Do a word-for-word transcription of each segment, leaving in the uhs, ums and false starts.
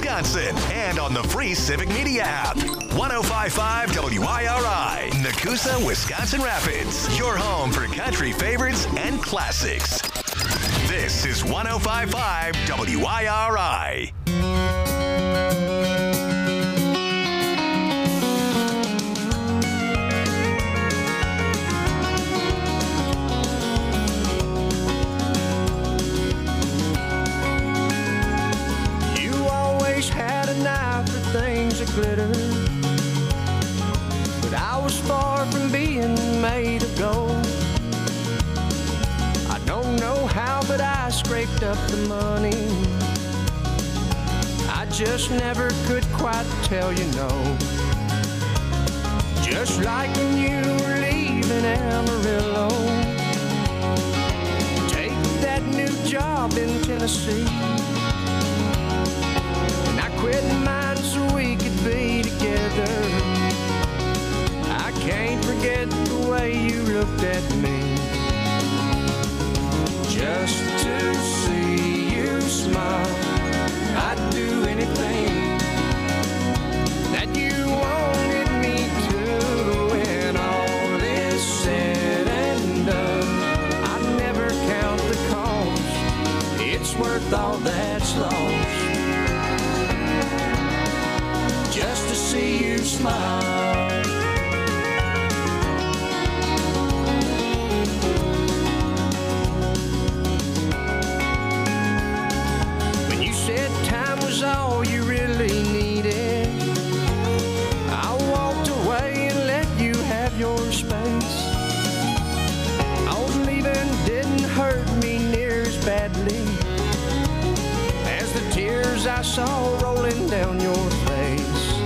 Wisconsin, and on the free Civic Media app. one oh five point five W I R I, Nakusa, Wisconsin Rapids, your home for country favorites and classics. This is one oh five point five W I R I. Had an eye for things that glitter, but I was far from being made of gold. I don't know how, but I scraped up the money. I just never could quite tell you no. Just like when you were leaving Amarillo, take that new job in Tennessee. Quit mine so we could be together. I can't forget the way you looked at me. Just to see you smile, I'd do anything that you wanted me to. When all is said and done, I never count the cost. It's worth all that's lost. Just to see you smile. When you said time was all you really needed, I walked away and let you have your space. Oh, leaving didn't hurt me near as badly as the tears I saw rolling down your face.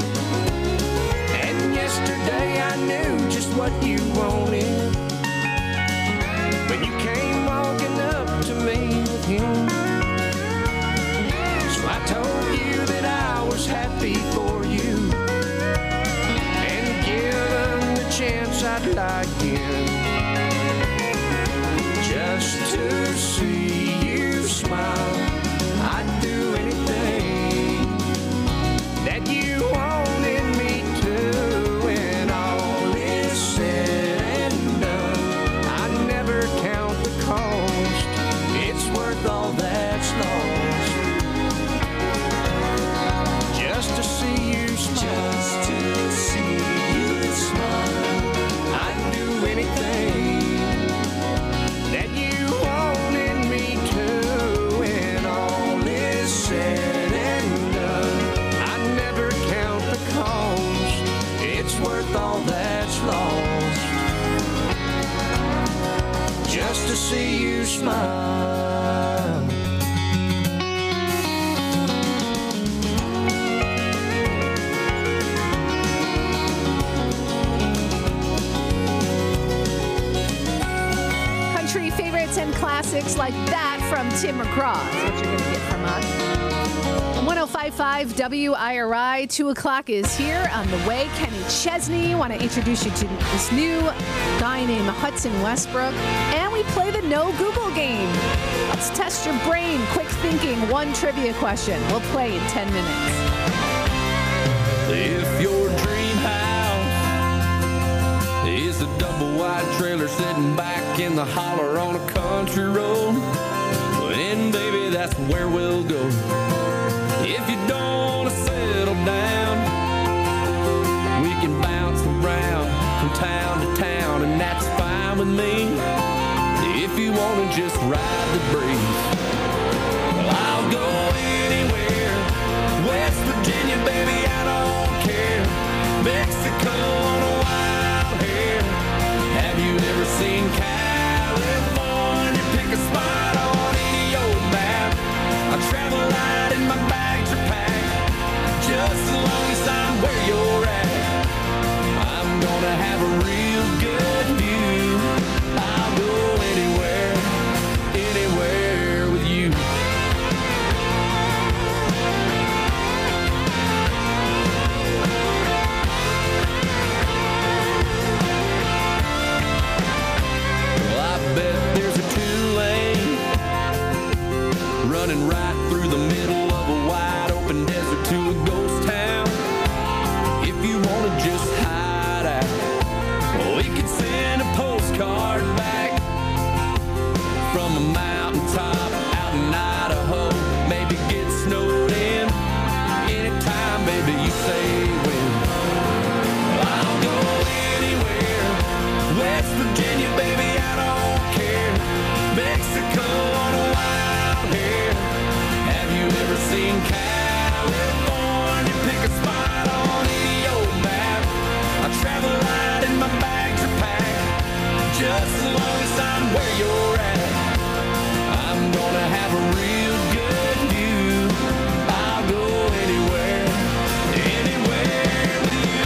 Yesterday I knew just what you wanted when you came walking up to me with him. So I told you that I was happy for you and given the chance I'd like him. Just to see you smile, I'd do anything that you wanted me to. All that's lost. Just to see you smile. Just to see you smile. I'd do anything that you wanted me to. When all is said and done, I never count the cost. It's worth all that's lost. Just to see you smile. Country favorites and classics like that from Tim McGraw is what you're going to get from us. one oh five point five W I R I, two o'clock is here on the way. Kenny Chesney, want to introduce you to this new guy named Hudson Westbrook. And we play the No Google game. Let's test your brain. Quick thinking, one trivia question. We'll play in ten minutes. If your dream house is a double wide trailer sitting back in the holler on a country road, then baby, that's where we'll go. If you don't want to settle down, we can bounce around from town to town, and that's fine with me. If you want to just ride the breeze, well, I'll go anywhere. West Virginia, baby, I don't care. Mexico on a wild hair. Have you ever seen California? Pick a spot on any old map. I travel light and my bags are packed. Just as long as I'm where you're at, I'm gonna have a real good view. I'll go anywhere, anywhere with you. Well, I bet there's a two-lane running right through the middle of a wide open desert to long as I'm where you're at, I'm gonna have a real good view. I'll go anywhere, anywhere with you.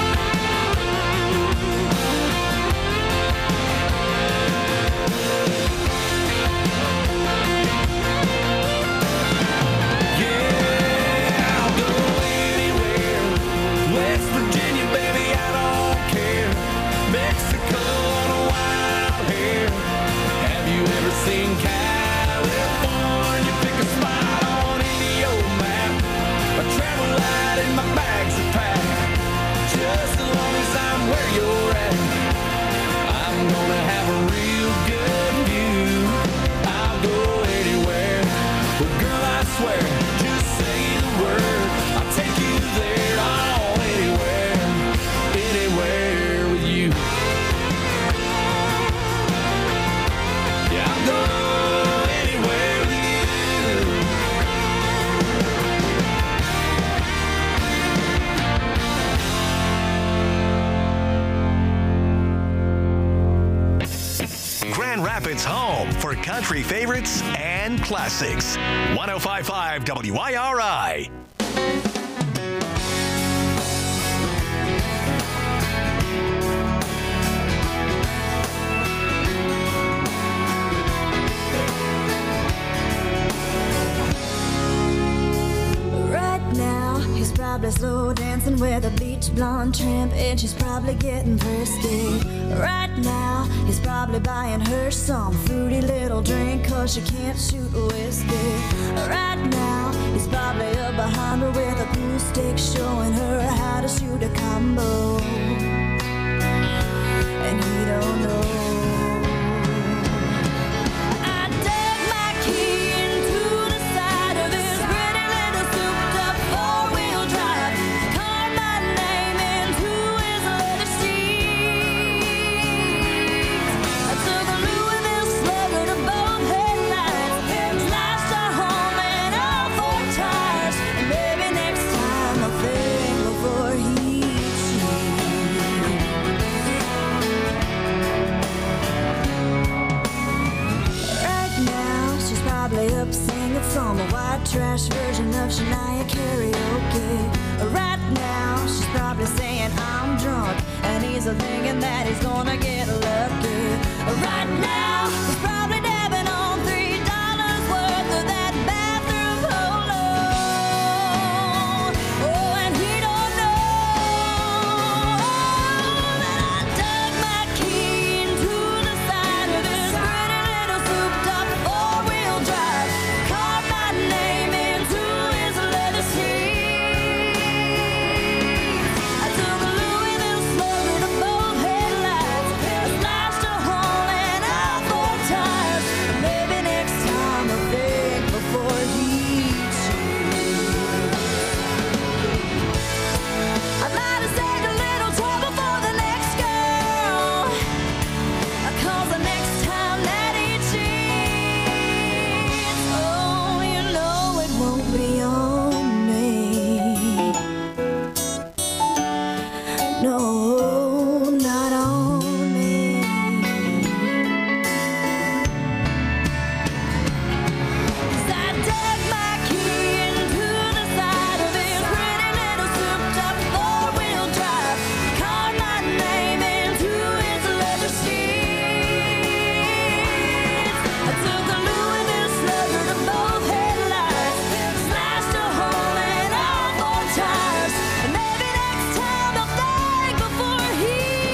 Yeah, I'll go anywhere. West Virginia, baby, I don't care. Mexico on a wild hair. Have you ever seen California? Pick a spot on any old map. I travel light and my bags are packed. Just as long as I'm where you're at, I'm gonna have a real good view. I'll go anywhere. Well, girl, I swear, just say the word. I'll take you there. Oh, anywhere, anywhere with you. Yeah, I'll go anywhere with you. Grand Rapids' home for country favorites and classics. one oh five point five W I R I. Right now, he's probably slow dancing with a beach blonde tramp, and she's probably getting thirsty. Right now, he's probably buying her some fruity little drink, cause she can't shoot whiskey. Right now, he's probably up behind her with a pool stick, showing her how to shoot a combo. And he don't know. I dug my key into the side of his pretty little souped-up four-wheel drive, carved my name into his leather seats. I took a Louisville Slugger to both headlights, slashed our home and all four tires. And maybe next time I'll think before he cheats. Right now, she's probably up singing from a white trash version of Shania karaoke. Right now, she's probably saying I'm drunk, and he's a thinking that he's gonna get lucky. Right now, he's probably dabbing on three dollars worth of that bathroom polo. Oh, and he don't know that I dug my key into the side of his pretty little souped-up four-wheel drive, carved my name into his leather seats. I took a Louisville Slugger to both headlights, I slashed a hole in all four tires. Maybe next time I'll think before he cheats. I might have saved a little trouble for the next girl, cause the next time that he cheats, oh, you know it won't be on me. No, not on me. 'Cause I dug my key into the side of his pretty little souped-up four-wheel drive, carved my name into his leather seats. I took a Louisville Slugger to both headlights, slashed a hole in all four tires. And maybe next time I'll think before he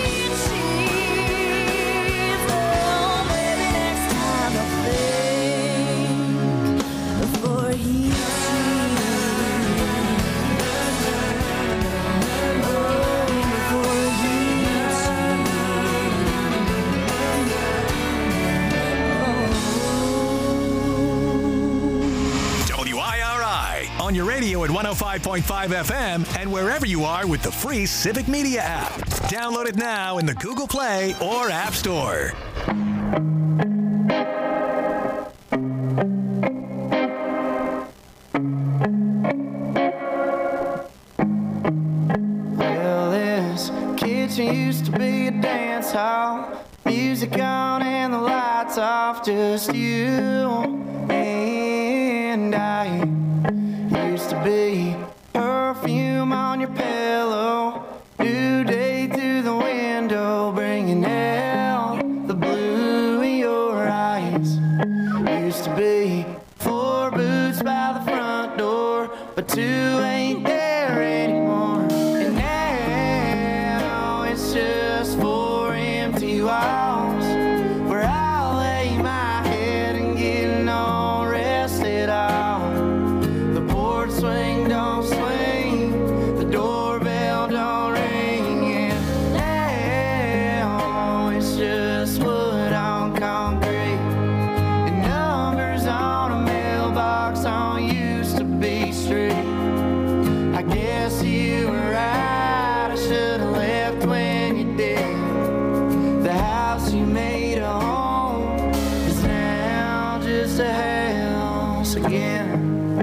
cheats. Oh, maybe next time I'll think before he cheats. Oh, before he cheats. W I R I on your radio at one oh five point five F M and wherever you are with the free Civic Media app. Download it now in the Google Play or App Store. Well, this kitchen used to be a dance hall. Music on and the lights off, just you and I. Used to be perfume on your pillow, new day through the window, bringing out the blue in your eyes. Used to be four boots by the front door, but two ain't there anymore. And now it's just four empty walls where I lay my head and get no rest at all. The porch swing don't swing, the doorbell don't ring, and now it's just wood on concrete and numbers on a mailbox on used to be street. I guess you were right, I should have left when you did. The house you made a home is now just a house again.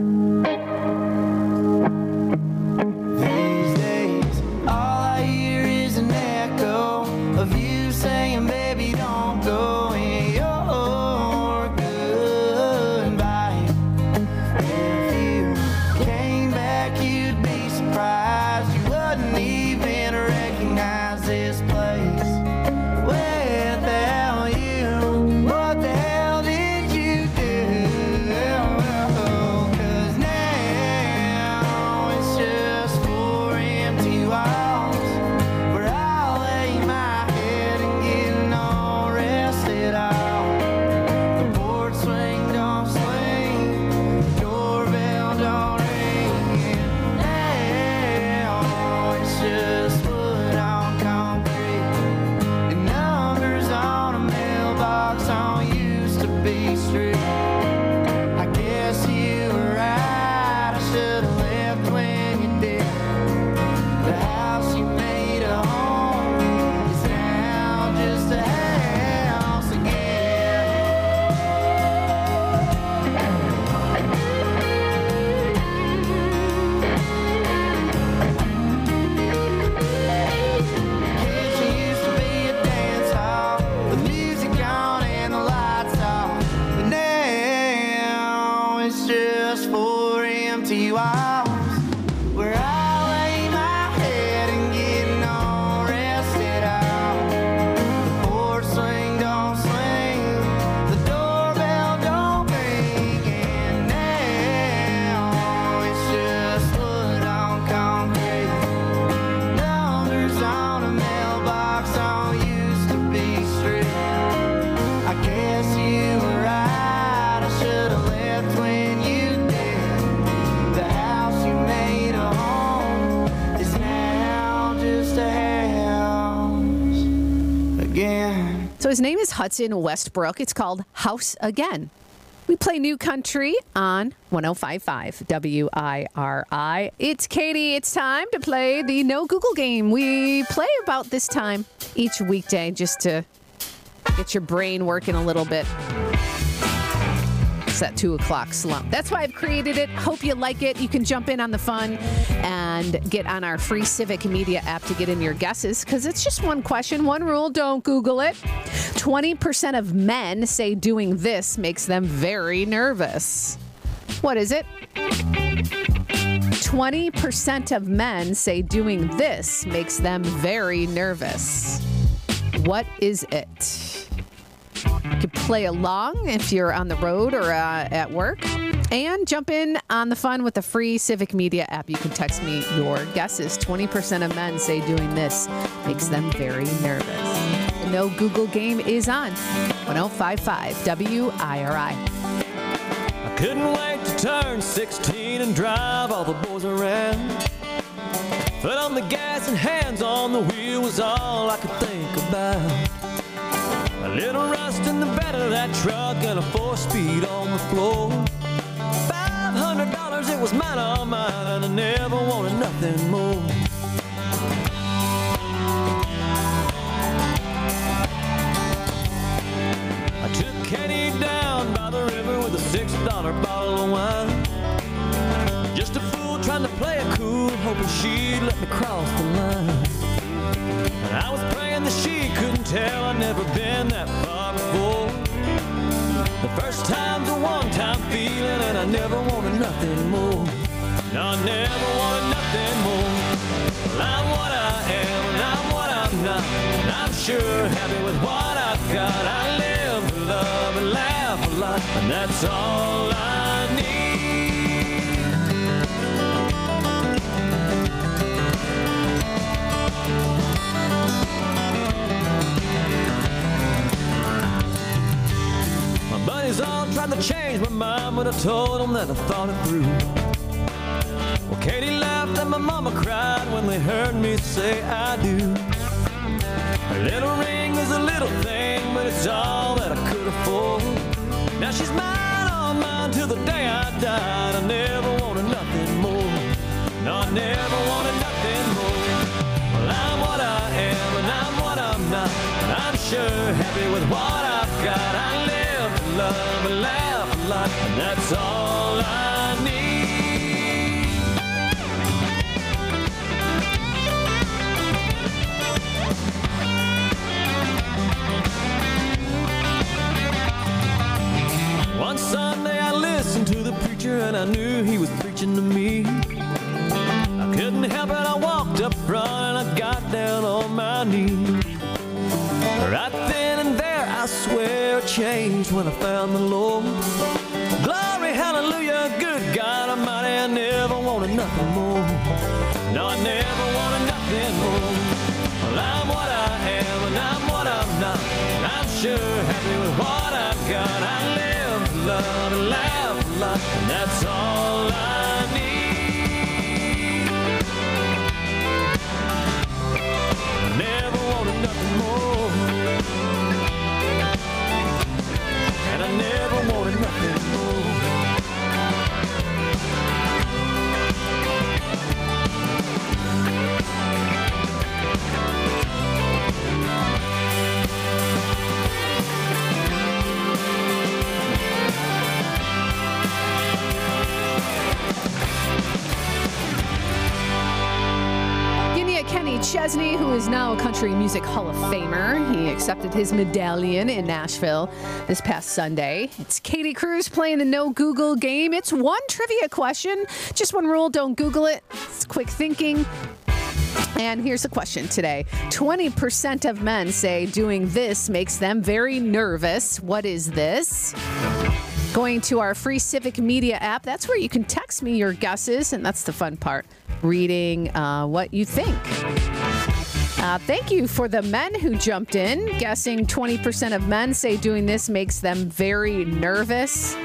These days, all I hear is an echo of you saying, baby, don't go, and your goodbye. If you came back, you'd be surprised you wouldn't even recognize this place without you. What the hell did you do? 'Cause now it's just four empty walls where I lay my head and get no rest at all. The porch swing don't swing, doorbell don't ring, and now it's just wood on concrete and numbers on a mailbox on used to be street. I guess you were right, I should have left when you did. The house you made a home is now just a house again. Kitchen used to be a dance hall with music on and the lights off, but now it's just four empty walls where I lay my head and get no rest at all. The porch swing don't swing, the doorbell don't ring, and now it's just wood on concrete, numbers on a mailbox on used to be street. I guess you were right, I should have left when you did. The house you made a home is now just a house again. So his name is Hudson Westbrook. It's called House Again. We play new country on one oh five point five W I R I. It's Katie. It's time to play the No Google game. We play about this time each weekday just to get your brain working a little bit. It's that two o'clock slump. That's why I've created it. Hope you like it. You can jump in on the fun and get on our free Civic Media app to get in your guesses, because it's just one question, one rule. Don't Google it. twenty percent of men say doing this makes them very nervous. What is it? twenty percent of men say doing this makes them very nervous. What is it? You can play along if you're on the road or uh, at work, and jump in on the fun with the free Civic Media app. You can text me your guesses. twenty percent of men say doing this makes them very nervous. The No Google game is on one oh five point five W I R I. I couldn't wait to turn sixteen and drive all the boys around. Foot on the gas and hands on the wheel was all I could think about. A little rust in the bed of that truck and a four-speed on the floor. Five hundred dollars, it was mine, all mine, and I never wanted nothing more. I took Kenny down by the river with a six dollar bottle of wine. Just a fool trying to play it cool, hoping she'd let me cross the line. And I was praying that she couldn't tell I've never been that far before. The first time's a one-time feeling, and I never wanted nothing more. No, I never wanted nothing more. Well, I'm what I am, and I'm what I'm not. And I'm sure happy with what I've got. I live for love and laugh a lot, and that's all I need. My buddies all tried to change my mind, but I told them that I thought it through. Well, Katie laughed and my mama cried when they heard me say I do. Her little ring is a little thing, but it's all that I could afford. Now she's mine, all mine, till the day I died. I never wanted nothing more. No, I never wanted nothing more. Well, I'm what I am, and I'm what I'm not. And I'm sure happy with what I've got. I live to love and laugh a lot, and that's all I need. One Sunday I listened to the preacher and I knew he was preaching to me. I couldn't help it, I walked up front and I got down on my knees. Right then and there I swear it changed when I found the Lord. Glory, hallelujah, good God Almighty, I never wanted nothing more. No, I never wanted nothing more. Well, I'm what I am and I'm what I'm not. And I'm sure happy with what I've got. I live love and laugh a lot, and that's all I need. I never wanted nothing more, and I never wanted nothing more. Kenny Chesney, who is now a Country Music Hall of Famer. He accepted his medallion in Nashville this past Sunday. It's Katie Cruz playing the No Google game. It's one trivia question. Just one rule, don't Google it. It's quick thinking. And here's the question today. twenty percent of men say doing this makes them very nervous. What is this? Going to our free Civic Media app. That's where you can text me your guesses, and that's the fun part, reading uh, what you think. Uh, thank you for the men who jumped in, guessing twenty percent of men say doing this makes them very nervous.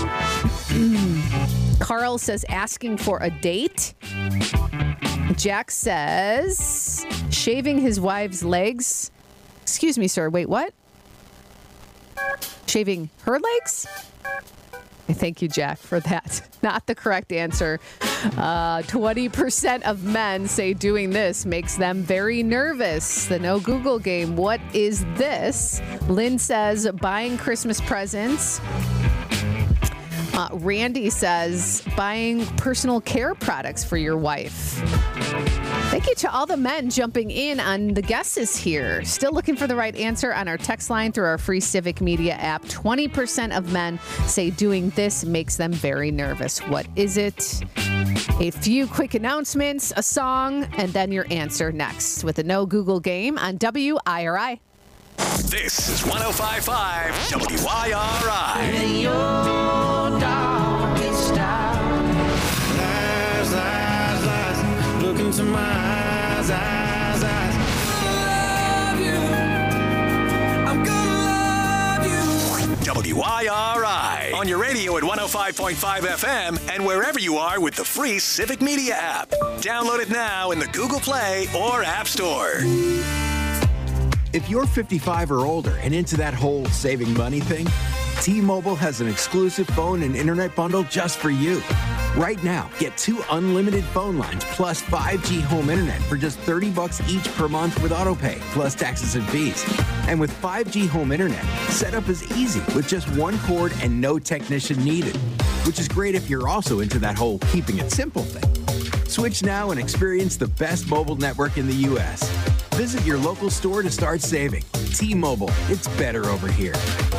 Carl says asking for a date. Jack says shaving his wife's legs. Excuse me, sir. Wait, what? Shaving her legs? Thank you, Jack, for that. Not the correct answer. Uh, twenty percent of men say doing this makes them very nervous. The No Google game. What is this? Lynn says buying Christmas presents. Uh, Randy says buying personal care products for your wife. Thank you to all the men jumping in on the guesses here. Still looking for the right answer on our text line through our free Civic Media app. twenty percent of men say doing this makes them very nervous. What is it? A few quick announcements, a song, and then your answer next with the No Google game on W I R I. This is one oh five point five W I R I. In your darkest hour, lies, lies, lies, look into my eyes, eyes, eyes. I love you. I'm gonna love you. W I R I. On your radio at one oh five point five F M and wherever you are with the free Civic Media app. Download it now in the Google Play or App Store. If you're fifty-five or older and into that whole saving money thing, T-Mobile has an exclusive phone and internet bundle just for you. Right now, get two unlimited phone lines plus five G home internet for just thirty bucks each per month with autopay, plus taxes and fees. And with five G home internet, setup is easy with just one cord and no technician needed, which is great if you're also into that whole keeping it simple thing. Switch now and experience the best mobile network in the U S Visit your local store to start saving. T-Mobile, it's better over here.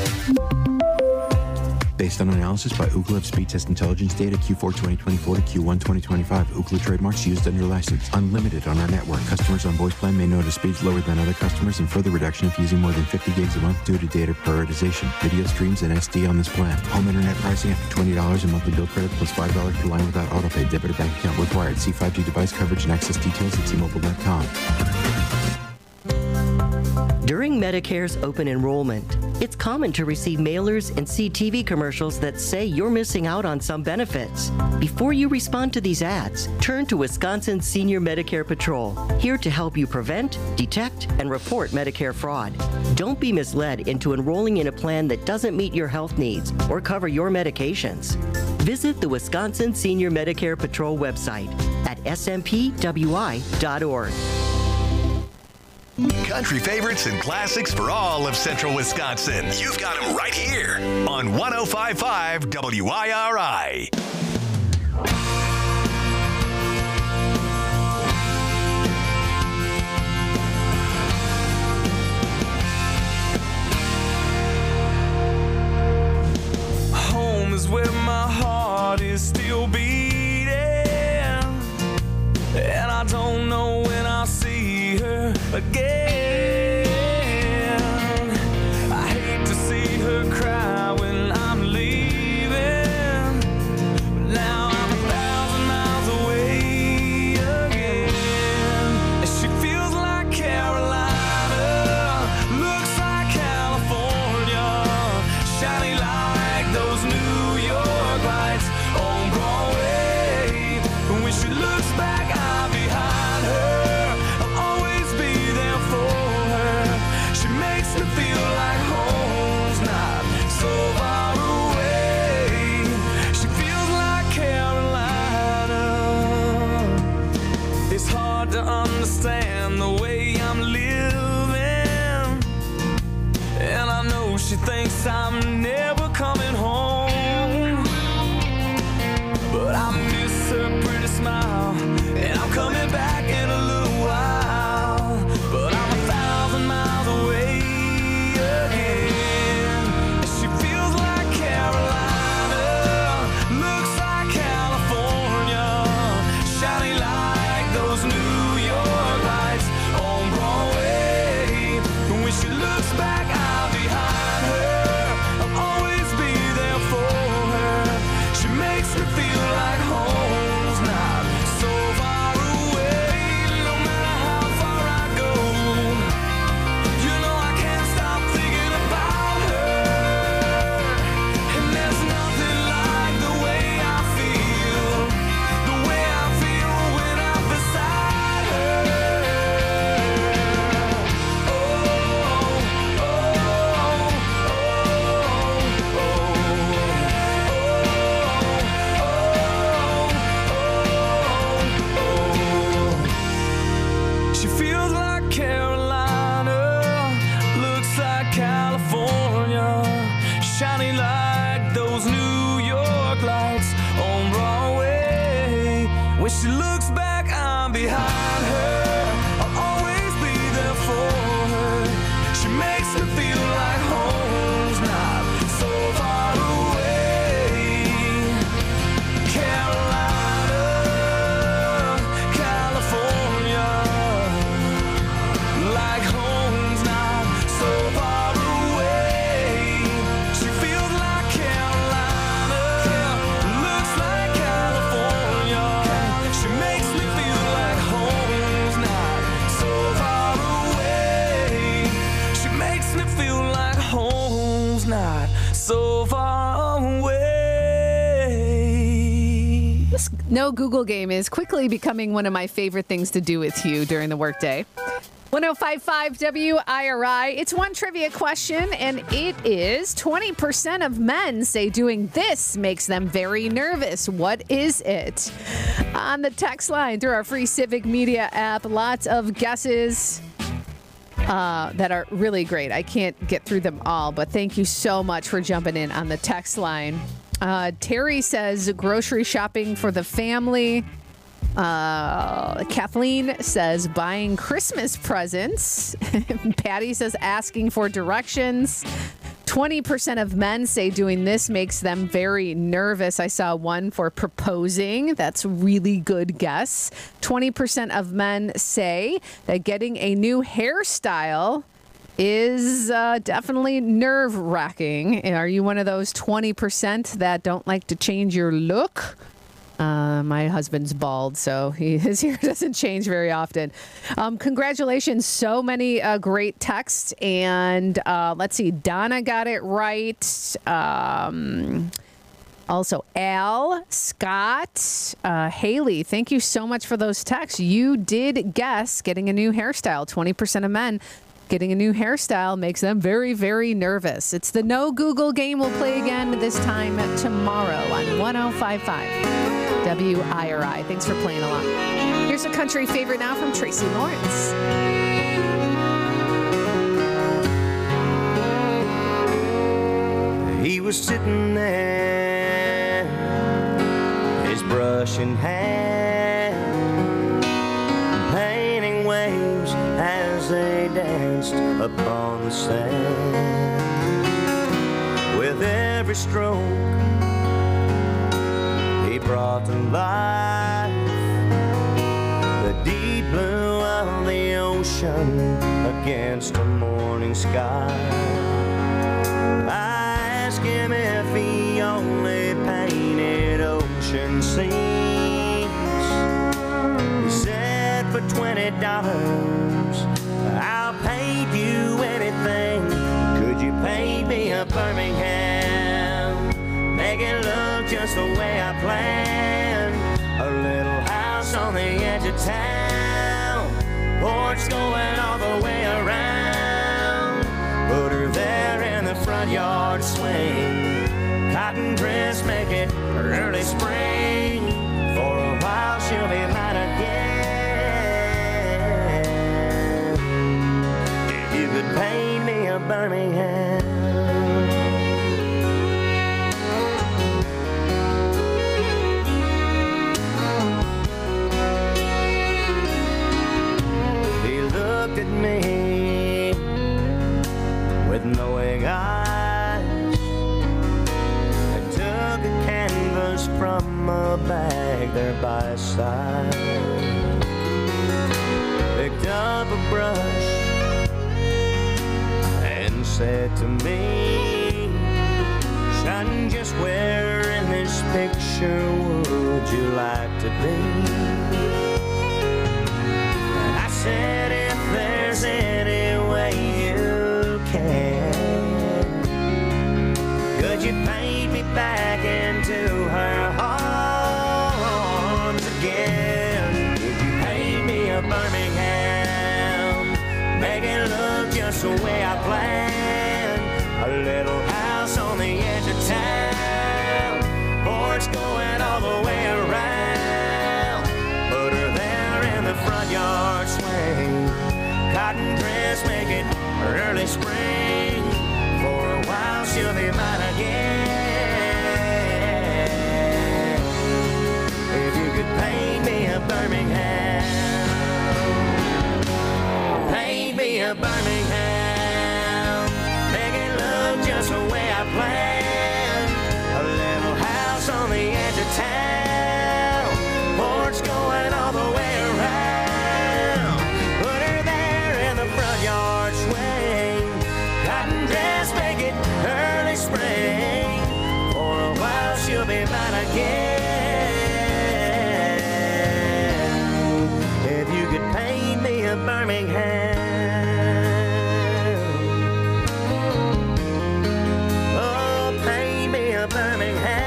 Based on analysis by Ookla of speed test intelligence data Q four twenty twenty-four to Q one twenty twenty-five. Ookla trademarks used under license. Unlimited on our network. Customers on voice plan may notice speeds lower than other customers and further reduction if using more than fifty gigs a month due to data prioritization. Video streams and S D on this plan. Home internet pricing after twenty dollars a monthly bill credit plus five dollars per line without autopay. Debit or bank account required. See five G device coverage and access details at T Mobile dot com. During Medicare's open enrollment, it's common to receive mailers and see T V commercials that say you're missing out on some benefits. Before you respond to these ads, turn to Wisconsin Senior Medicare Patrol, here to help you prevent, detect, and report Medicare fraud. Don't be misled into enrolling in a plan that doesn't meet your health needs or cover your medications. Visit the Wisconsin Senior Medicare Patrol website at S M P W I dot org. Country favorites and classics for all of central Wisconsin. You've got them right here on one oh five point five W I R I. Home is where my heart is still beating, and I don't know when I'll see her again. I hate to see her cry when I'm leaving, but now I'm a thousand miles away again. And she feels like Carolina, looks like California, shiny like those New York lights on Broadway. And when she looks back, I'm behind her. Understand the way I'm living, and I know she thinks I'm never coming home, but I miss her pretty smile, and I'm coming back in a little while, but I'm a thousand miles away again. And she feels like Carolina, looks like California, shiny like those new she looks back, I'm behind her. I'll always be there for her. She makes me feel like home's not so far away. No matter how far I go, you know I can't stop thinking about her. And there's nothing like the way I feel, the way I feel when I'm beside her. Shining like those New York lights on Broadway. When she looks back, I'm behind her. I'll always be there for her. She makes me feel like home's not so far away. Carolina, California, like home's not so far away. So far away. This No Google game is quickly becoming one of my favorite things to do with you during the workday. one oh five point five W I R I. It's one trivia question, and it is twenty percent of men say doing this makes them very nervous. What is it? On the text line through our free Civic Media app, lots of guesses. Uh, that are really great. I can't get through them all, but thank you so much for jumping in on the text line. Uh, Terry says grocery shopping for the family. Uh, Kathleen says buying Christmas presents. Patty says asking for directions. twenty percent of men say doing this makes them very nervous. I saw one for proposing. That's a really good guess. twenty percent of men say that getting a new hairstyle is uh, definitely nerve-wracking. Are you one of those twenty percent that don't like to change your look? Uh, my husband's bald, so he, his hair doesn't change very often. Um, congratulations. So many uh, great texts. And uh, let's see. Donna got it right. Um, also, Al, Scott, uh, Haley, thank you so much for those texts. You did guess getting a new hairstyle. twenty percent of men getting a new hairstyle makes them very, very nervous. It's the No Google game. We'll play again this time tomorrow on one oh five point five W I R I. Thanks for playing along. Here's a country favorite now from Tracy Lawrence. He was sitting there, his brush in hand, painting waves as they danced upon the sand. With every stroke he brought to life the deep blue of the ocean against the morning sky. I asked him if he only painted ocean scenes. He said for twenty dollars I'll paint you anything. Could you paint me a Birmingham? Make it look just the way I planned. A little house on the edge of town, porch going all the way around. Put her there in the front yard swing. Cotton dress, make it early spring. For a while she'll be mine again. If you could paint me a Birmingham. He looked at me with knowing eyes and took a canvas from a bag there by his side. Picked up a brush and said to me, son, just where in this picture would you like to be? And I said, if there's any way you can, could you paint me back into her arms again? Could you paint me a Birmingham? Make it look just the way I planned. A little house on the edge of town, porch going all the way around. Put her there in the front yard swing. Cotton dress, make it early spring. For a while she'll be mine again. If you could paint me a Birmingham, paint me a Birmingham, make it look just the way I planned. A little house on the edge of town, porch going all the way around. Put her there in the front yard swing. Cotton dress, make it early spring. For a while she'll be mine again. If you could paint me a Birmingham. Oh, paint me a Birmingham.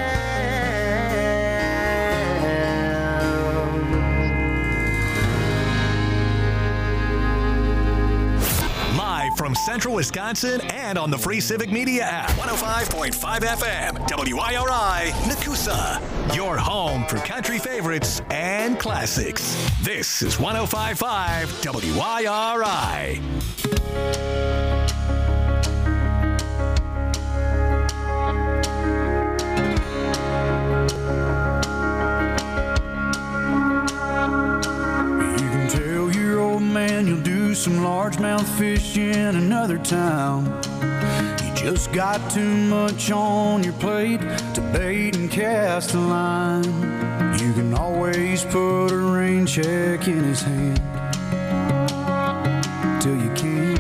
Live from Central Wisconsin and on the free Civic Media app. one oh five point five F M, W I R I, Nakusa. Your home for country favorites and classics. This is one oh five point five W I R I. in another town. You just got too much on your plate to bait and cast a line. You can always put a rain check in his hand till you can't.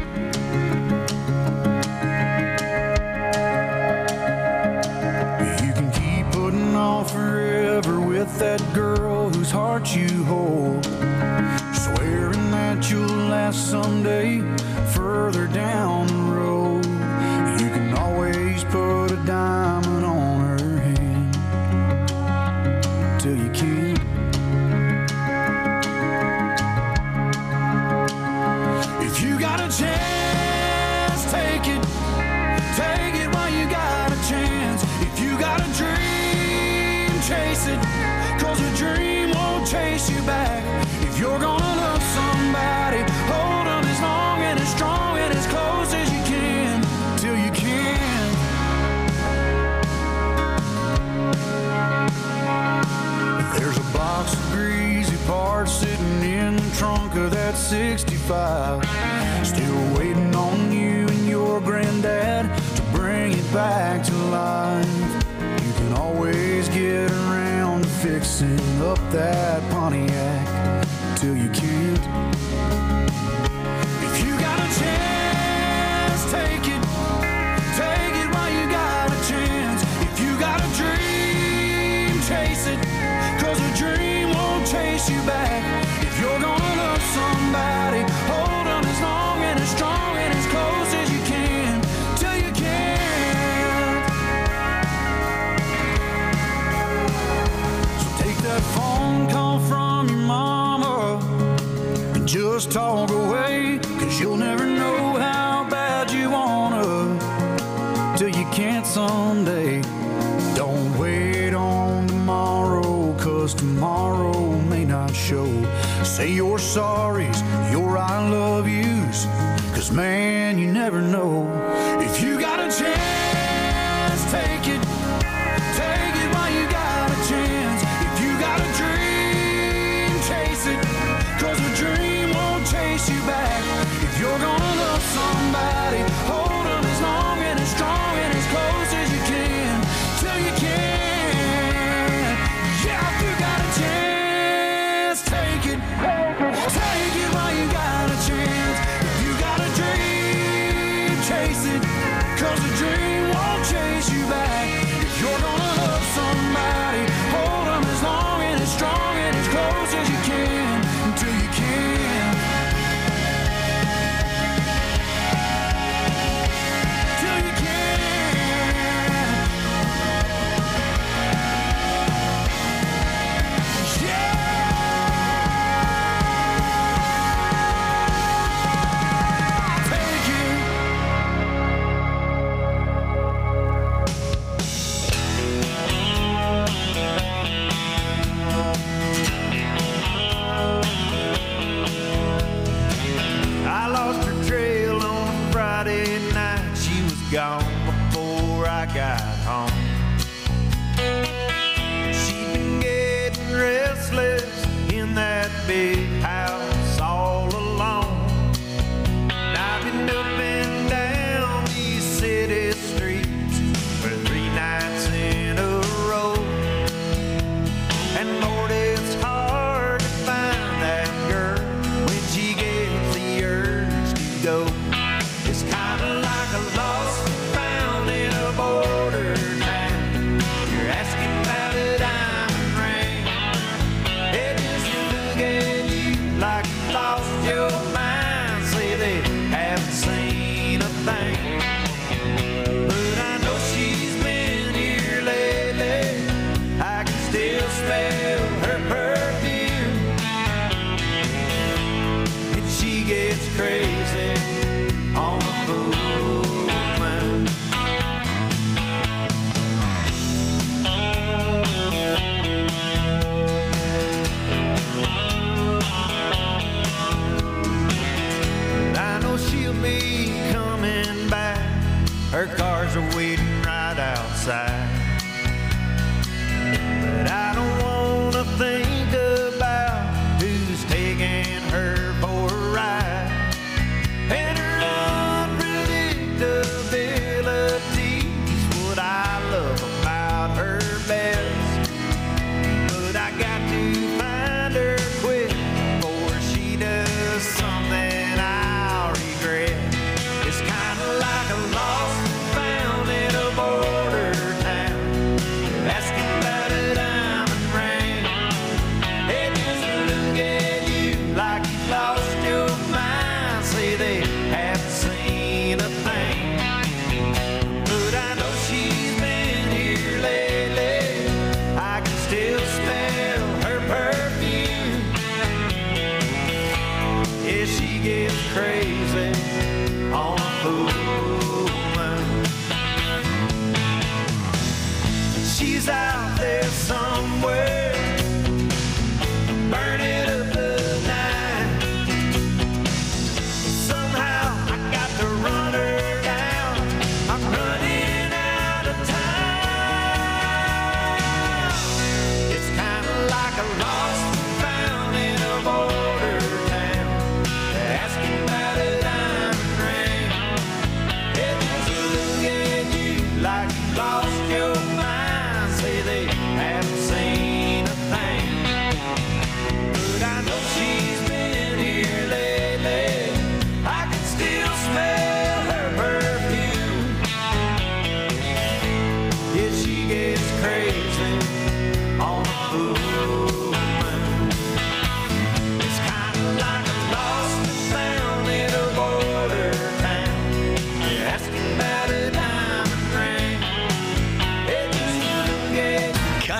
You can keep putting off forever with that girl whose heart you hold, swearing that you'll last someday further down the road. You can always put a diamond on her hand till you can't. If you got a chance, take it. Take it while you got a chance. If you got a dream, chase it, 'cause a dream won't chase you back. If you're gonna love somebody, hold them as long and as strong and as close as you can till you can. There's a box of greasy parts sitting in the trunk of that sixty-five, still waiting on you and your granddad to bring it back to life. You can always get around to fixing up that Pontiac till you can't. If you got a chance, take it. Take it while you got a chance. If you got a dream, chase it, 'cause a dream won't chase you back. If you're gonna love somebody, hold them as long and as strong and as close as you can till you can't. So take that phone call from your mama and just talk away, 'cause you'll never know how bad you wanna till you can't someday. Don't wait on tomorrow, 'cause tomorrow may not show. Say your sorries, your I love yous, 'cause man, you never know. If you got a chance, take it. Take it while you got a chance. If you got a dream, chase it, 'cause a dream won't chase you back. If you're gonna love somebody, hold them as long and as strong and as close as you can till you can. Yeah, if you got a chance, take it. Take it while you got a chance. If you got a dream, chase it, 'cause a dream won't chase you back. If you're gonna love somebody, hold them as long and as strong and as close as you can until you can. Till you can. Yeah. Take it. I lost her trail on Friday night. She was gone before I got home. She'd been getting restless in that big house all alone. And I've been up and down these city streets for three nights in a row. And Lord, it's hard to find that girl when she gets the urge to go. It's kind of like a lost and found in a border town. You're asking about a diamond ring. They just look at you like you lost your mind. Say they haven't seen a thing. But I know she's been here lately. I can still smell her perfume. And she gets crazy on the full moon. And I know she'll be coming back. Her cars are waiting right outside. But I don't wanna think about who's taking her for a ride. And her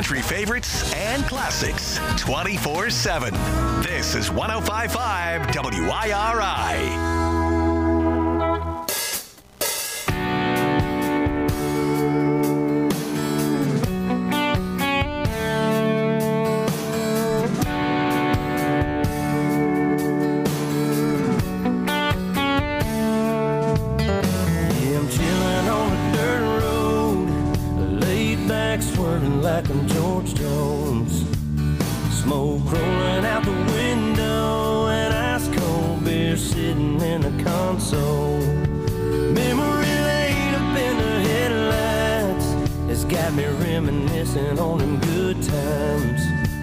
country favorites and classics twenty-four seven. This is one oh five point five W I R I. Like I'm George Jones, smoke rolling out the window, and ice cold beer sitting in the console. Memory lane up in the headlights has got me reminiscing on them good times.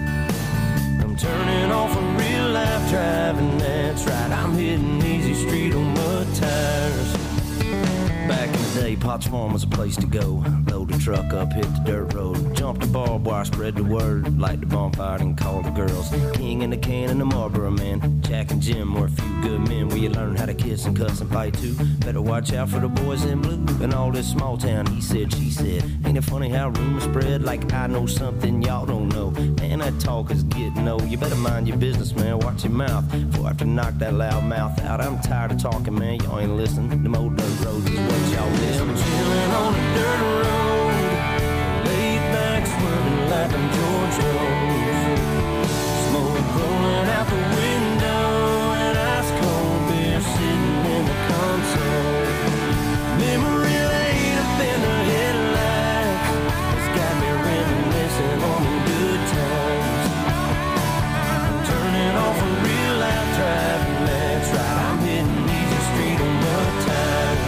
I'm turning off a real life driving, that's right, I'm hitting easy street on mud tires. Back in the day, Potts Farm was a place to go. Load the truck up, hit the dirt road. Jump the barbed wire, spread the word. Light the bonfire and call the girls. King in the can and the Marlboro man. Jack and Jim were a few good men where you learn how to kiss and cuss and fight too. Better watch out for the boys in blue. And all this small town, he said, she said. Ain't it funny how rumors spread like I know something y'all don't know? Man, that talk is getting old. You better mind your business, man. Watch your mouth before I have to knock that loud mouth out. I'm tired of talking, man. Y'all ain't listening. Them old dirt roads is what y'all miss. I'm chilling on a dirt road, laid back swerving like I'm George Jones. Smoke rolling out the window, and ice cold beer sitting in the console. Memory lane up in the headlights has got me reminiscing on the good times. I'm turning off a real life driving, that's right, I'm hitting easy street on mud tires.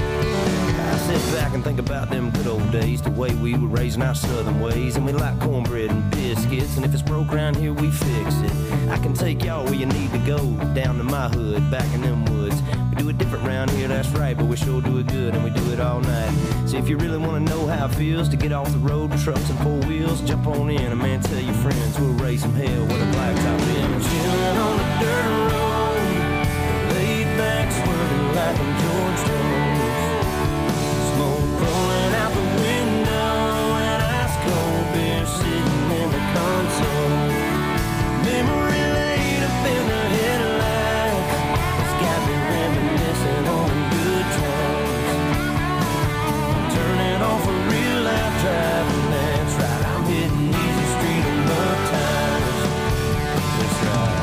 Sit back and think about them good old days, the way we were raising our southern ways, and we like cornbread and biscuits, and if it's broke around here, we fix it. I can take y'all where you need to go, down to my hood, back in them woods. We do it different round here, that's right, but we sure do it good, and we do it all night. So if you really want to know how it feels to get off the road, trucks and four wheels, jump on in, and man, tell your friends we'll raise some hell with a blacktop in. I'm chilling on the dirt road, laid back, swerving like I'm George Jones. Rolling out the window, and ice cold beer sitting in the console. Memory lane up in the headlights has got me reminiscing on good times. I'm turning off a real life driving, that's right, I'm hitting easy street on mud tires. That's right.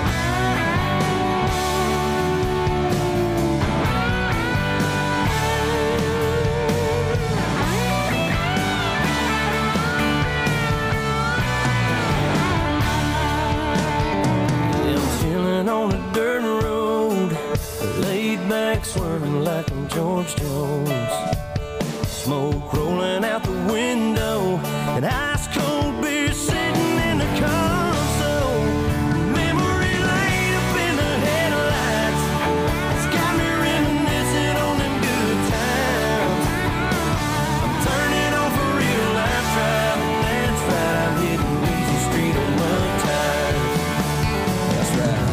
On a dirt road, laid back swerving like I'm George Jones. Smoke rolling out the window, and ice cold beer sitting in the console. Memory lane up in the headlights, it's got me reminiscing on them good times. I'm turning off a real life driving, that's right, I'm hitting easy street on mud tires. That's right.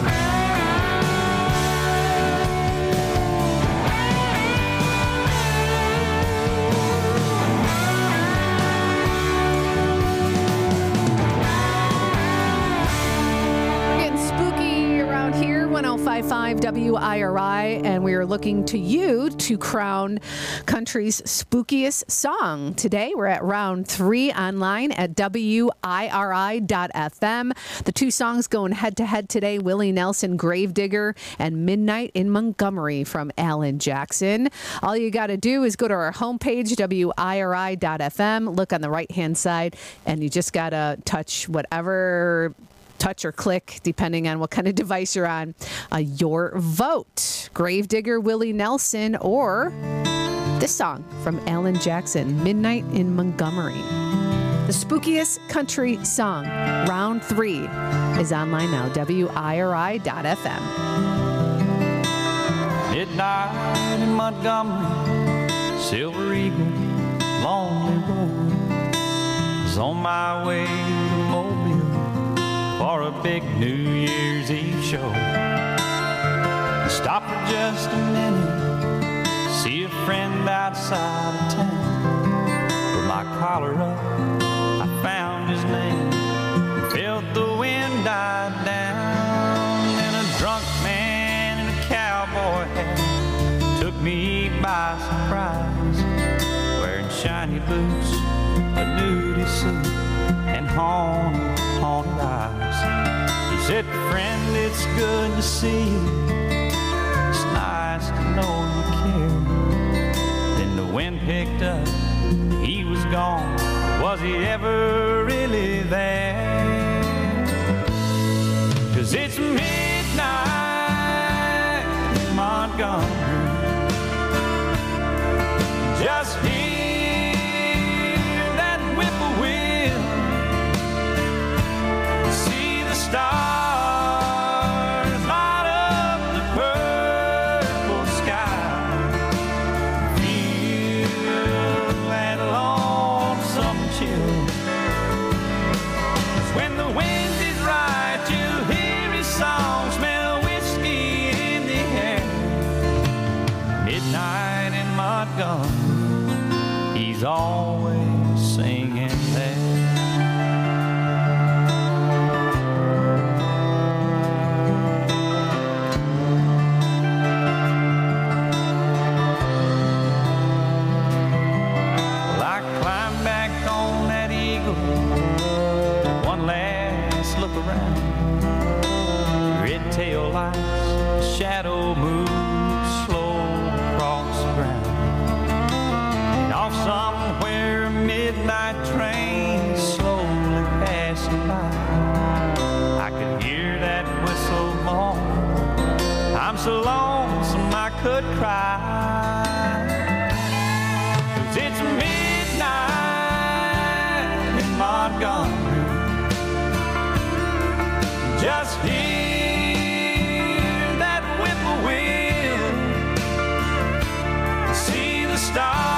one oh five point five W I R I, and we are looking to you to crown country's spookiest song. Today, we're at round three online at W I R I dot F M. The two songs going head-to-head today, Willie Nelson, Gravedigger, and Midnight in Montgomery from Alan Jackson. All you got to do is go to our homepage, W I R I dot F M, look on the right-hand side, and you just got to touch whatever touch or click, depending on what kind of device you're on, uh, your vote. Gravedigger, Willie Nelson, or this song from Alan Jackson, Midnight in Montgomery. The spookiest country song, round three, is online now, W I R I dot F M. Midnight in Montgomery, Silver Eagle, Lonely Road. Was on my way to Mobile for a big New Year's Eve show. Stopped for just a minute, see a friend outside of town. Put my collar up, I found his name. Felt the wind die down, and a drunk man in a cowboy hat took me by surprise, wearing shiny boots, a nudie suit, and haunted, haunted eyes. He said, friend, it's good to see you. It's nice to know you care. Then the wind picked up, he was gone. Was he ever really there? 'Cause it's midnight in Montgomery. Just hear that whippoorwill. See the stars. He's always singing there. Well, I climbed back on that eagle, one last look around. Red tail lights, shadow moves slow across the ground. Off somewhere, a midnight train slowly passing by. I could hear that whistle moan. I'm so lonesome I could cry. 'Cause it's midnight in Montgomery. Just hear that whippoorwill. See the stars.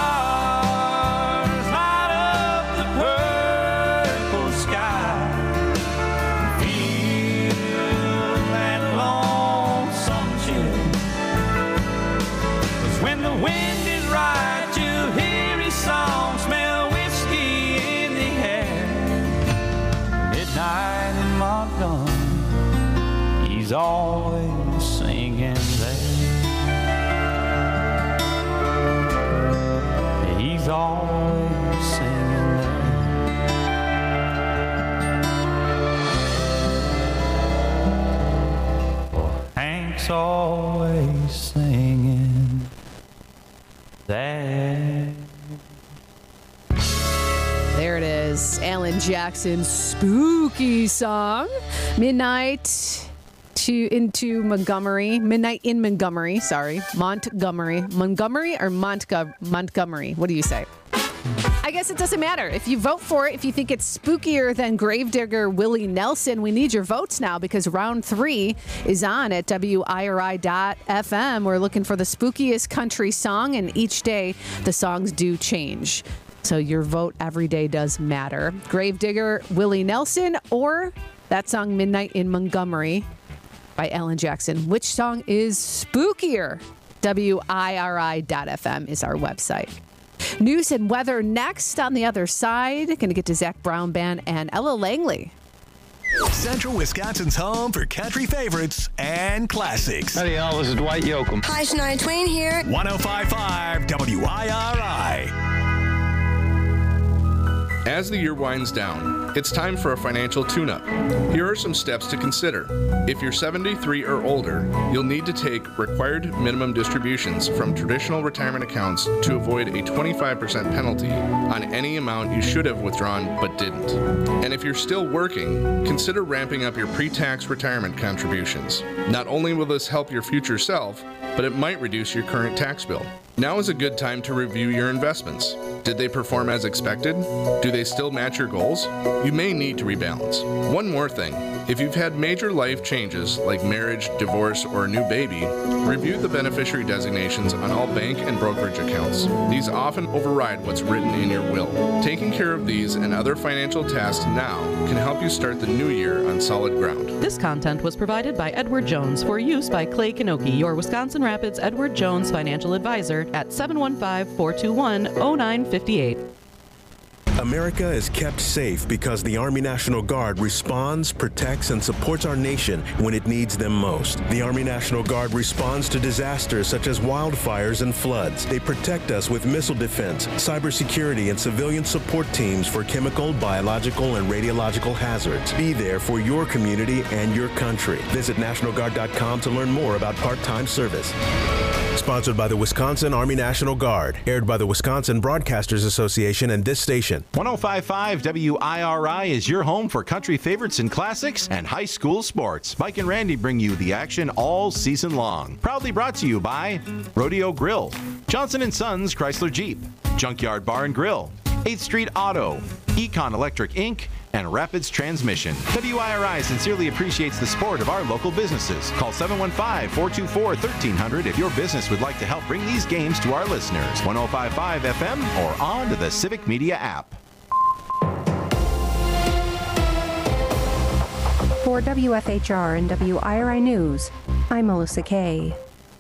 He's always singing there. He's always singing there. Oh, Hank's always singing there. There it is, Alan Jackson's spooky song, Midnight to into Montgomery, Midnight in Montgomery, sorry, Montgomery, Montgomery or Montgo- Montgomery, what do you say? I guess it doesn't matter. If you vote for it, if you think it's spookier than Gravedigger Willie Nelson, we need your votes now because round three is on at W I R I dot F M. We're looking for the spookiest country song, and each day the songs do change. So your vote every day does matter. Gravedigger Willie Nelson or that song Midnight in Montgomery by Alan Jackson. Which song is spookier? W I R I dot F M is our website. News and weather next on the other side. Going to get to Zach Brown Band and Ella Langley. Central Wisconsin's home for country favorites and classics. Howdy, y'all. This is Dwight Yoakam. Hi, Shania Twain here. one oh five point five W I R I. As the year winds down, it's time for a financial tune-up. Here are some steps to consider. If you're seventy-three or older, you'll need to take required minimum distributions from traditional retirement accounts to avoid a twenty-five percent penalty on any amount you should have withdrawn but didn't. And if you're still working, consider ramping up your pre-tax retirement contributions. Not only will this help your future self, but it might reduce your current tax bill. Now is a good time to review your investments. Did they perform as expected? Do they still match your goals? You may need to rebalance. One more thing. If you've had major life changes like marriage, divorce, or a new baby, review the beneficiary designations on all bank and brokerage accounts. These often override what's written in your will. Taking care of these and other financial tasks now can help you start the new year on solid ground. This content was provided by Edward Jones for use by Clay Kanoki, your Wisconsin Rapids Edward Jones financial advisor at seven one five, four two one, oh nine five eight. America is kept safe because the Army National Guard responds, protects, and supports our nation when it needs them most. The Army National Guard responds to disasters such as wildfires and floods. They protect us with missile defense, cybersecurity, and civilian support teams for chemical, biological, and radiological hazards. Be there for your community and your country. Visit National Guard dot com to learn more about part-time service. Sponsored by the Wisconsin Army National Guard. Aired by the Wisconsin Broadcasters Association and this station. one oh five point five W I R I is your home for country favorites and classics and high school sports. Mike and Randy bring you the action all season long. Proudly brought to you by Rodeo Grill, Johnson and Sons Chrysler Jeep, Junkyard Bar and Grill, eighth Street Auto, Econ Electric Incorporated, and Rapids Transmission. W I R I sincerely appreciates the support of our local businesses. Call seven one five, four two four, one three zero zero if your business would like to help bring these games to our listeners. one oh five point five F M or on to the Civic Media app. For W F H R and W I R I News, I'm Melissa Kay.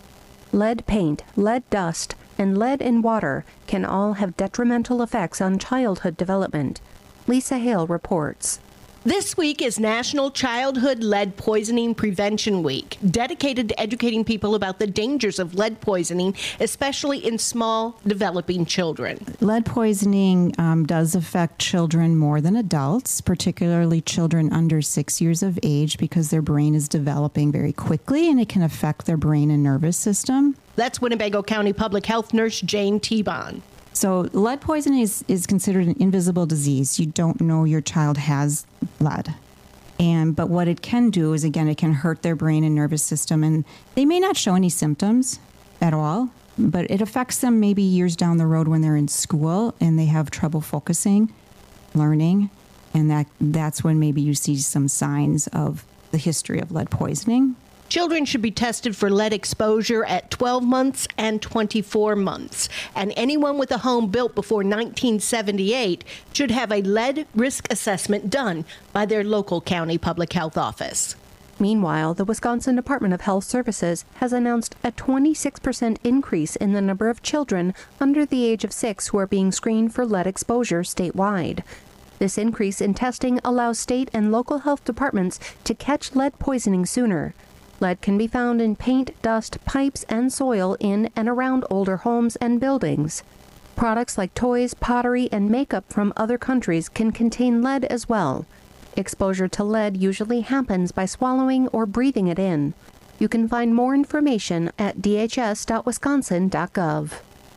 Lead paint, lead dust, and lead in water can all have detrimental effects on childhood development. Lisa Hale reports. This week is National Childhood Lead Poisoning Prevention Week, dedicated to educating people about the dangers of lead poisoning, especially in small, developing children. Lead poisoning um, does affect children more than adults, particularly children under six years of age, because their brain is developing very quickly and it can affect their brain and nervous system. That's Winnebago County Public Health Nurse Jane T-Bon. So lead poisoning is, is considered an invisible disease. You don't know your child has lead. And but what it can do is, again, it can hurt their brain and nervous system. And they may not show any symptoms at all, but it affects them maybe years down the road when they're in school and they have trouble focusing, learning. And that that's when maybe you see some signs of the history of lead poisoning. Children should be tested for lead exposure at twelve months and twenty-four months. And anyone with a home built before nineteen seventy-eight should have a lead risk assessment done by their local county public health office. Meanwhile, the Wisconsin Department of Health Services has announced a twenty-six percent increase in the number of children under the age of six who are being screened for lead exposure statewide. This increase in testing allows state and local health departments to catch lead poisoning sooner. Lead can be found in paint, dust, pipes, and soil in and around older homes and buildings. Products like toys, pottery, and makeup from other countries can contain lead as well. Exposure to lead usually happens by swallowing or breathing it in. You can find more information at d h s dot wisconsin dot gov.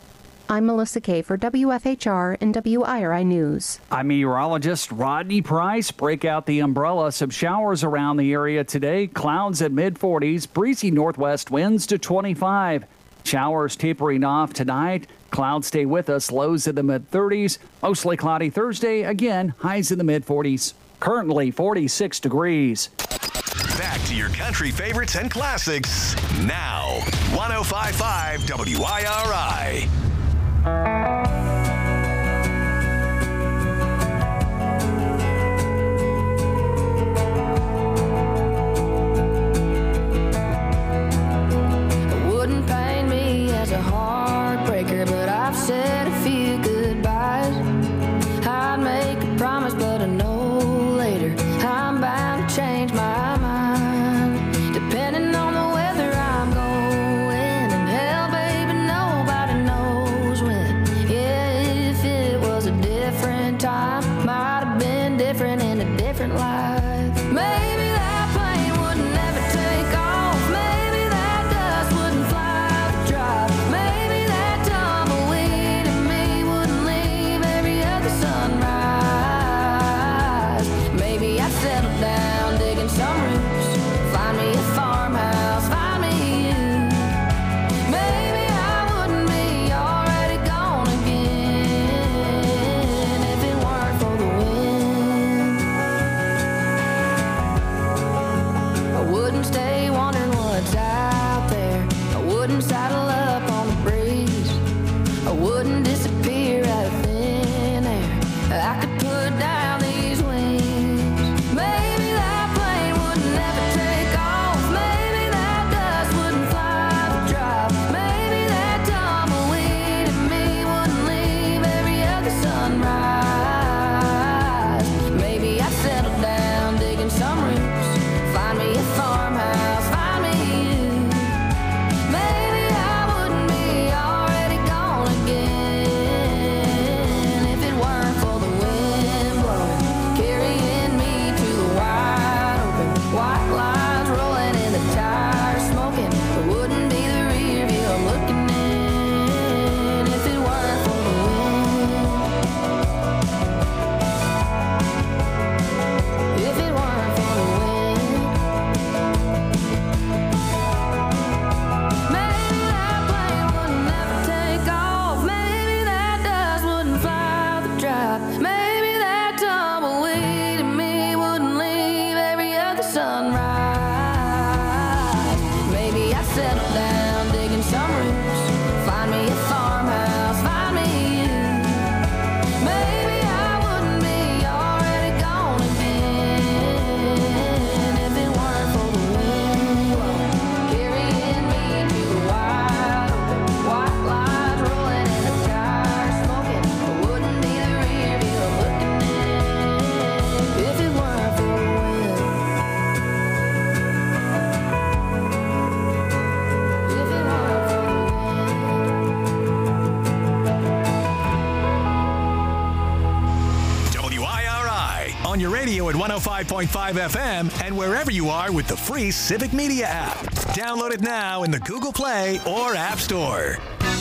I'm Melissa Kay for W F H R and W I R I News. I'm meteorologist Rodney Price. Break out the umbrella. Some showers around the area today. Clouds at mid forties. Breezy northwest winds to twenty-five. Showers tapering off tonight. Clouds stay with us. Lows in the mid thirties. Mostly cloudy Thursday. Again, highs in the mid forties. Currently forty-six degrees. Back to your country favorites and classics now. one oh five point five W I R I. Wouldn't paint me as a heartbreaker, but I've said a few goodbyes. I'd make a promise, but I know later I'm bound to change my mind, depending on the weather I'm going. And hell, baby, nobody knows when. Yeah, if it was a different time, might have been different in a different life. Maybe that plane wouldn't ever take off. Maybe that dust wouldn't fly the drive. Maybe that tumbleweed in me wouldn't leave every other sunrise. Maybe I'd settle down, digging some roots, find me a farmhouse, find me you. Maybe I wouldn't be already gone again if it weren't for the wind. I wouldn't stay wondering what's out there. I wouldn't saddle up on the breeze. I wouldn't disappear out of thin air. I could put down these wings. Maybe that plane wouldn't ever take off. Maybe that dust wouldn't fly the drive. Maybe that tumbleweed in me wouldn't leave every other sunrise. on your radio at one oh five point five F M and wherever you are with the free Civic Media app. Download it now in the Google Play or App Store.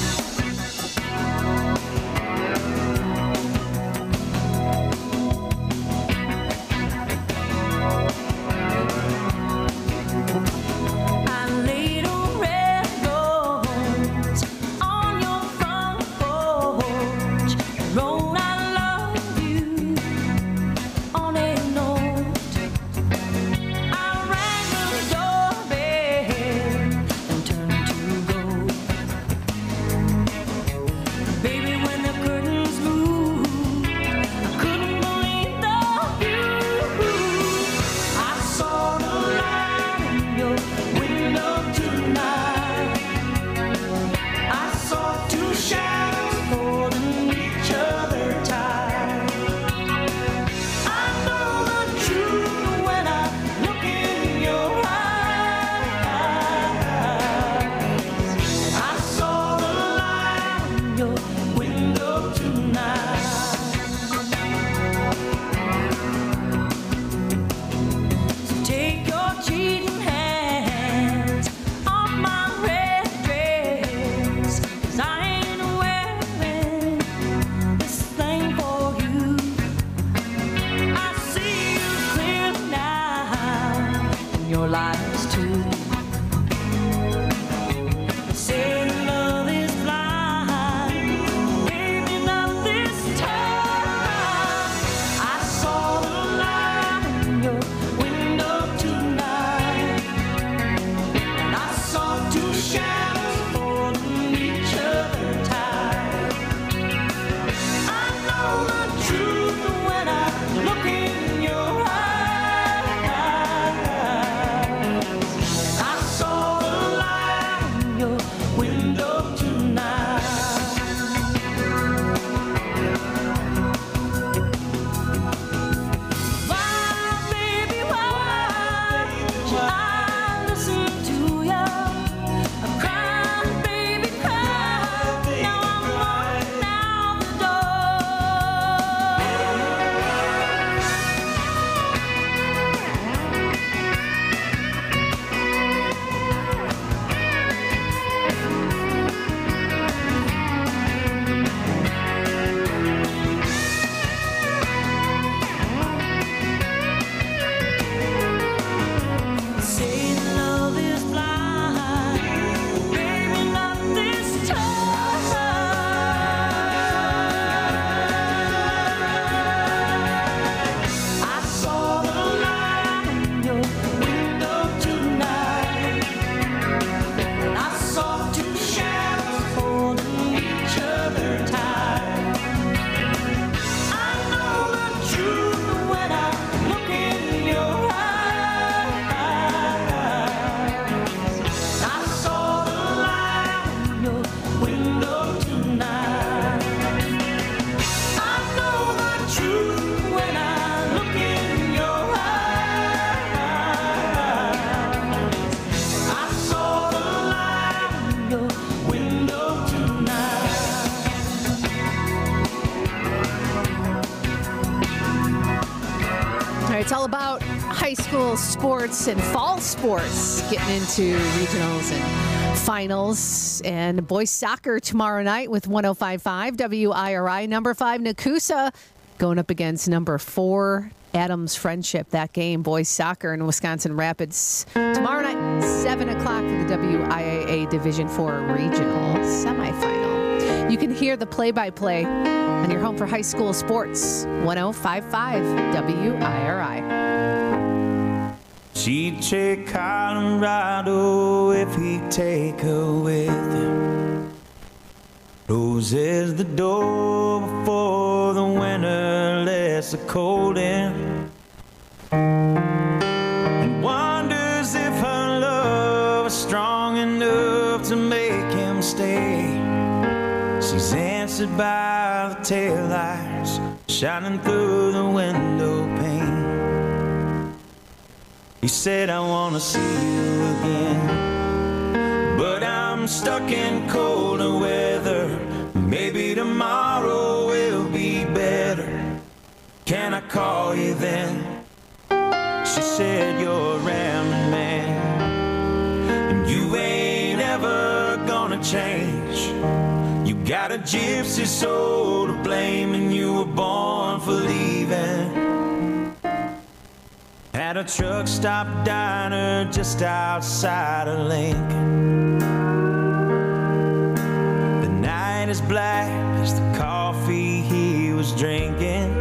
It's all about high school sports and fall sports, getting into regionals and finals. And boys soccer tomorrow night with one oh five point five W I R I. Number five, Nakusa, going up against number four, Adams Friendship. That game, boys soccer in Wisconsin Rapids. Tomorrow night, seven o'clock for the W I A A Division four Regional Semifinal. You can hear the play-by-play on your home for high school sports, one oh five point five W I R I. She'd take Colorado if he'd take her with him. Closes the door before the winter lets the cold in, and wonders if her love is strong enough to make him stay. She's answered by the taillights shining through the window pane. He said, I want to see you again, but I'm stuck in colder weather. Maybe tomorrow will be better. can I call you then? She said, you're a rambling man, and you ain't ever gonna change. You got a gypsy soul to blame, and you were born for leaving. At a truck stop diner just outside of Lincoln, the night is black as the coffee he was drinking,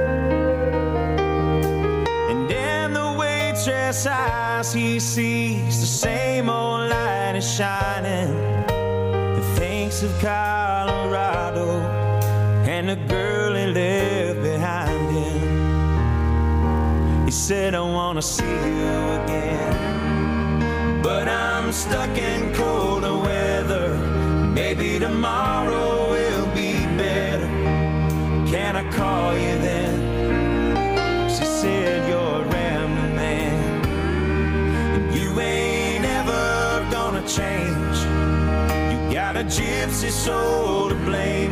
and in the waitress eyes he sees the same old light is shining, and thinks of Colorado and the girl he left behind him. He said, I wanna see you again, but I'm stuck in colder weather. Maybe tomorrow will be better. Can I call you then? She said, you're a rambling man, and you ain't ever gonna change. You got a gypsy soul to blame,